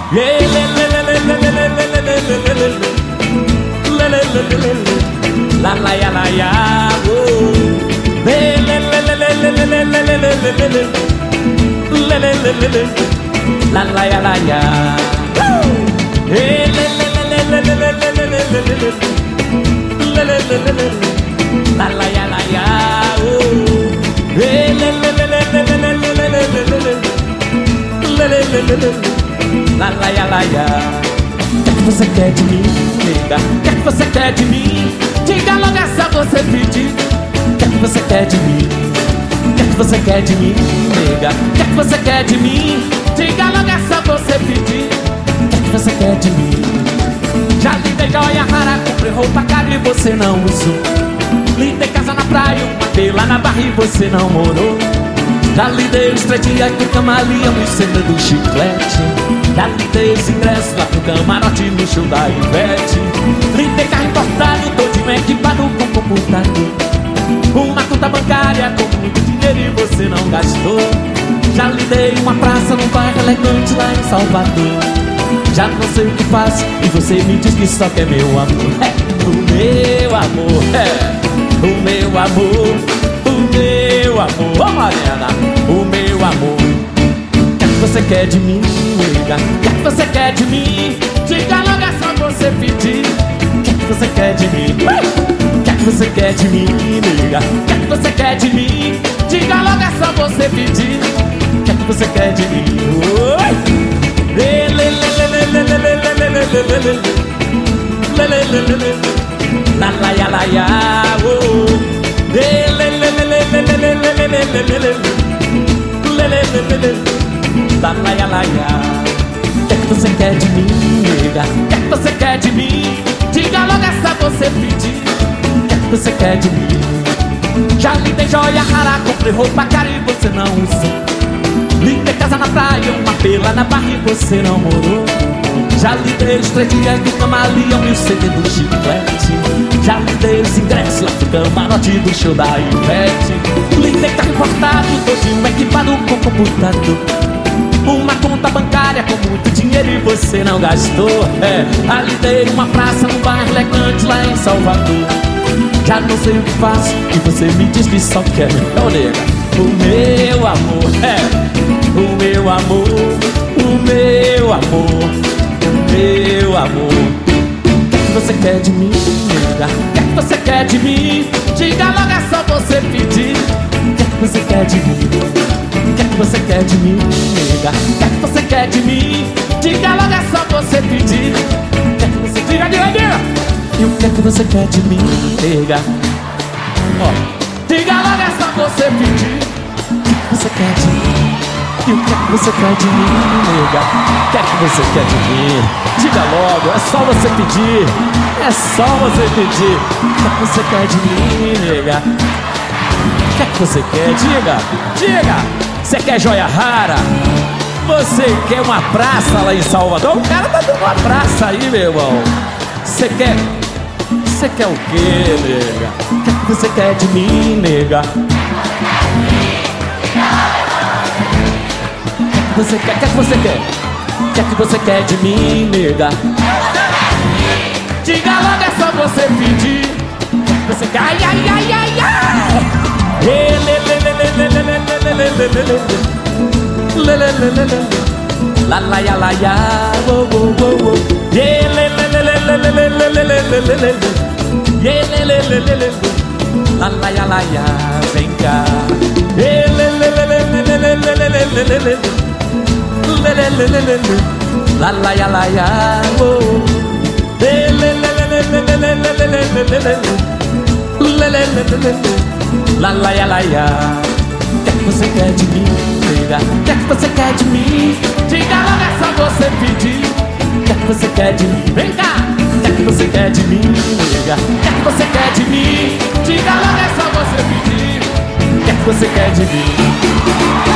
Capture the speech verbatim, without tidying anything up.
Yeah, le, le, le, le, le, le, le, le, le, le, le, le. Le, le, le, le, le, le. La la ya la ya, oh. Le, le, le, le, le, le, le, le, le, le, le, le, le. Le, le, le, le, le. La la ya la ya. Hey, le, le, le, le, le, le, le, le, le, le, le, le. Le, le, le, le, le. La la ya la ya, oh. Hey, le, le, le, le, le, le, le, le, le, le, le, le. Le, le, le, le, le. La la ya la ya. O que é que você quer de mim, nega? O que é que você quer de mim? Diga logo, é só você pedir. O que é que você quer de mim? O que é que você quer de mim, nega? O que é que você quer de mim? Diga logo, é só você pedir. O que é que você quer de mim? Já lhe dei joia rara, comprei roupa cara e você não usou. Lhe dei casa na praia, uma tela na barra e você não morou. Já lhe dei os três dias do camaleão e cena do chiclete. Já lhe dei os ingressos lá pro camarote no show da Ivete. Lhe dei carro importado, todinho equipado com computador. Uma conta bancária com muito dinheiro e você não gastou. Já lhe dei uma praça num bairro elegante lá em Salvador. Já não sei o que faço e você me diz que só quer meu amor. É, o meu amor, é, o meu amor, o meu amor. Ô Mariana, o meu amor. O que é que você quer de mim, nega? O que é que você quer de mim? Diga logo, é só você pedir. O que é que você quer de mim? O que é que você quer de mim, nega? O que é que você quer de mim? Diga logo, é só você pedir. O que é que você quer de mim? Oi! Le, le, le, le, le, le, le, le, le, le, le, le, le, le, le, le. La la ya la ya, oh. Le, le, le, le, le, le, le, le, le, le, le, le, le, le, le, le. La la ya la ya. O que é que você quer de mim, nega? O que é que você quer de mim? Diga logo, é só você pedir. O que é que você quer de mim? Já lhe dei joia rara, comprei roupa cara e você não usou. Lhe dei casa na praia, uma pela na barra e você não morou. Já lhe dei os três dias do camaleão e o C D do chiclete. Já lhe dei os ingressos lá pro camarote do show da Ivete. Lhe dei carro importado, todinho equipado com computador. Uma conta bancária com muito dinheiro e você não gastou. É, já lhe dei uma praça num bairro elegante lá em Salvador. Já não sei o que faço e você me diz que só quer meu, nega. O meu amor, é, o meu amor, o meu amor, o meu amor. O que é que você quer de mim, nega? O que é que você quer de mim? Diga logo, é só você pedir. O que é que você quer de mim? O que é que você quer de mim, nega? O que é que você quer de mim? Diga logo, é só você pedir. O que é que você diga, diga, diga. E o que é que você quer de mim, nega? Ó, diga logo, é só você pedir. O que é que você quer de mim? E o que é que você quer de mim, nega? O que é que você quer de mim? Diga logo, é só você pedir. É só você pedir. O que é que você quer de mim, nega? O que é que você quer? Diga, diga. Você quer joia rara? Você quer uma praça lá em Salvador? O cara tá dando uma praça aí, meu irmão. Você quer... Você quer o quê, nega? O que é que você quer de mim, nega? O que é que você quer? O que é que você quer? O que é que você quer de mim, nega? Diga logo, é só você pedir. O que é que você quer? Ai, ai, ai, ai, ai. Le, le, le, le, le, le, le, le, le, le, le, le, le. La la ya la ya, wo wo wo wo. Le, le, le, le, le, le, le, le, le, le, le, le. Le, le, le, le, le, le. La la ya la ya, vem cá. Le, le, le, le, le, le, le, le, le, le, le, le, le. Le, le, le, le, le, le. La la ya la ya, wo. Le, le, le, le, le, le, le, le, le, le, le, le. Le, le, le, le, le. La la ya la ya. O que é que você quer de mim, nega? O que é que você quer de mim? Diga logo, é só você pedir. O que é que você quer de mim? Vem cá! O que é que você quer de mim, nega? O que é que você quer de mim? Diga logo, é só você pedir. O que é que você quer de mim?